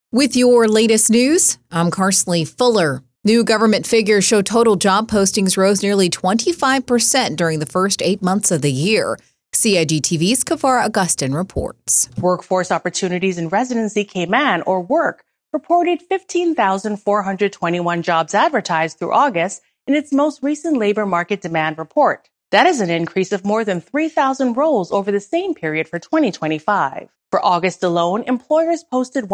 With your latest news, I'm Carsley Fuller. New government figures show total job postings rose nearly 25% during the first 8 months of the year. CIG-TV's Kavara Augustin reports. Workforce Opportunities in Residency Cayman, or WORK, reported 15,421 jobs advertised through August in its most recent labor market demand report. That is an increase of more than 3,000 roles over the same period for 2025. For August alone, employers posted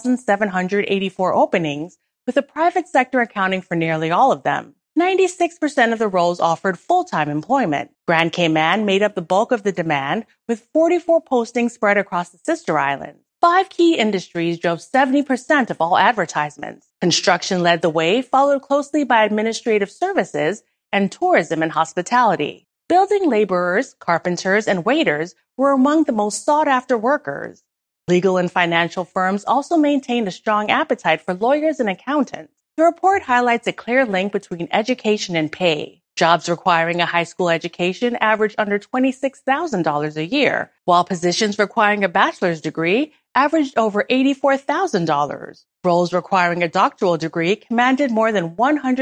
1,784 openings, with the private sector accounting for nearly all of them. 96% of the roles offered full-time employment. Grand Cayman made up the bulk of the demand, with 44 postings spread across the sister islands. 5 key industries drove 70% of all advertisements. Construction led the way, followed closely by administrative services and tourism and hospitality. Building laborers, carpenters, and waiters were among the most sought-after workers. Legal and financial firms also maintained a strong appetite for lawyers and accountants. The report highlights a clear link between education and pay. Jobs requiring a high school education averaged under $26,000 a year, while positions requiring a bachelor's degree averaged over $84,000. Roles requiring a doctoral degree commanded more than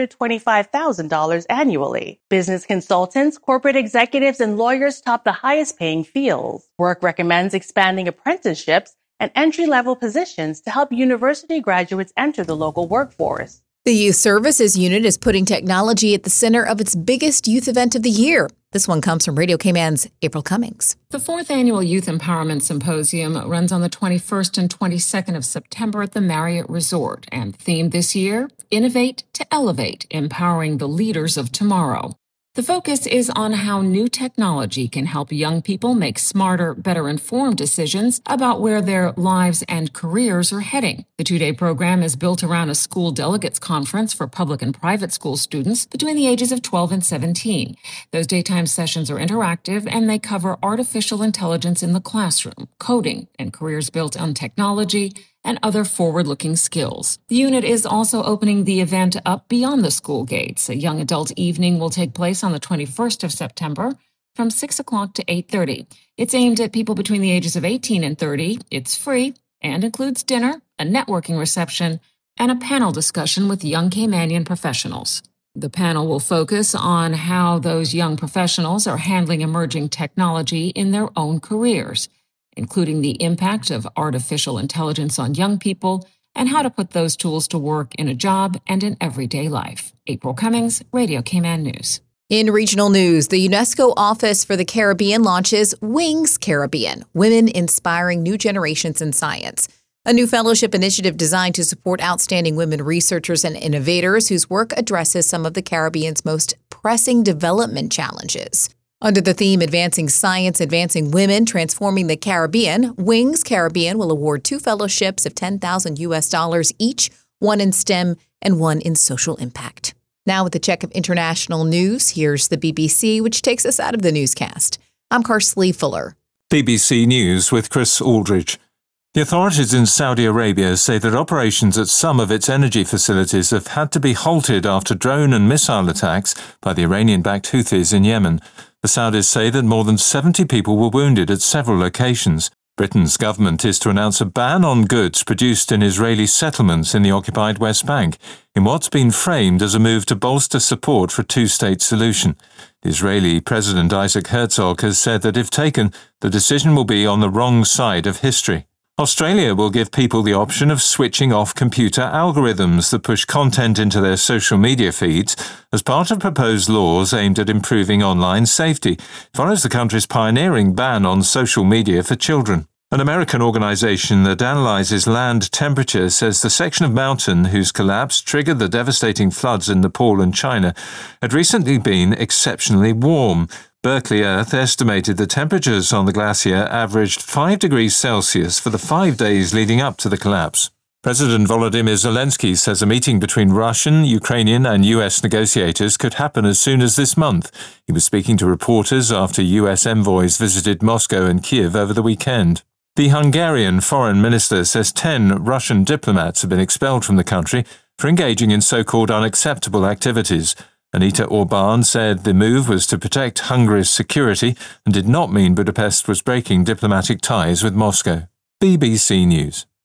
$125,000 annually. Business consultants, corporate executives, and lawyers topped the highest-paying fields. Work recommends expanding apprenticeships and entry-level positions to help university graduates enter the local workforce. The Youth Services Unit is putting technology at the center of its biggest youth event of the year. This one comes from Radio Cayman's April Cummings. The 4th Annual Youth Empowerment Symposium runs on the 21st and 22nd of September at the Marriott Resort, and themed this year, Innovate to Elevate, Empowering the Leaders of Tomorrow. The focus is on how new technology can help young people make smarter, better informed decisions about where their lives and careers are heading. The 2-day program is built around a school delegates conference for public and private school students between the ages of 12 and 17. Those daytime sessions are interactive, and they cover artificial intelligence in the classroom, coding, and careers built on technology and other forward-looking skills. The unit is also opening the event up beyond the school gates. A young adult evening will take place on the 21st of September from 6 o'clock to 8:30. It's aimed at people between the ages of 18 and 30. It's free and includes dinner, a networking reception, and a panel discussion with young Caymanian professionals. The panel will focus on how those young professionals are handling emerging technology in their own careers, including the impact of artificial intelligence on young people and how to put those tools to work in a job and in everyday life. April Cummings, Radio Cayman News. In regional news, the UNESCO Office for the Caribbean launches Wings Caribbean, Women Inspiring New Generations in Science, a new fellowship initiative designed to support outstanding women researchers and innovators whose work addresses some of the Caribbean's most pressing development challenges. Under the theme Advancing Science, Advancing Women, Transforming the Caribbean, Wings Caribbean will award 2 fellowships of $10,000 each, one in STEM and one in social impact. Now with a check of international news, here's the BBC, which takes us out of the newscast. I'm Carsley Fuller. BBC News with Chris Aldridge. The authorities in Saudi Arabia say that operations at some of its energy facilities have had to be halted after drone and missile attacks by the Iranian-backed Houthis in Yemen. The Saudis say that more than 70 people were wounded at several locations. Britain's government is to announce a ban on goods produced in Israeli settlements in the occupied West Bank, in what's been framed as a move to bolster support for a 2-state solution. The Israeli President Isaac Herzog has said that if taken, the decision will be on the wrong side of history. Australia will give people the option of switching off computer algorithms that push content into their social media feeds as part of proposed laws aimed at improving online safety. It follows the country's pioneering ban on social media for children. An American organization that analyzes land temperature says the section of mountain whose collapse triggered the devastating floods in Nepal and China had recently been exceptionally warm. Berkeley Earth estimated the temperatures on the glacier averaged 5 degrees Celsius for the 5 days leading up to the collapse. President Volodymyr Zelensky says a meeting between Russian, Ukrainian and US negotiators could happen as soon as this month. He was speaking to reporters after US envoys visited Moscow and Kiev over the weekend. The Hungarian foreign minister says 10 Russian diplomats have been expelled from the country for engaging in so-called unacceptable activities. Anita Orban said the move was to protect Hungary's security and did not mean Budapest was breaking diplomatic ties with Moscow. BBC News.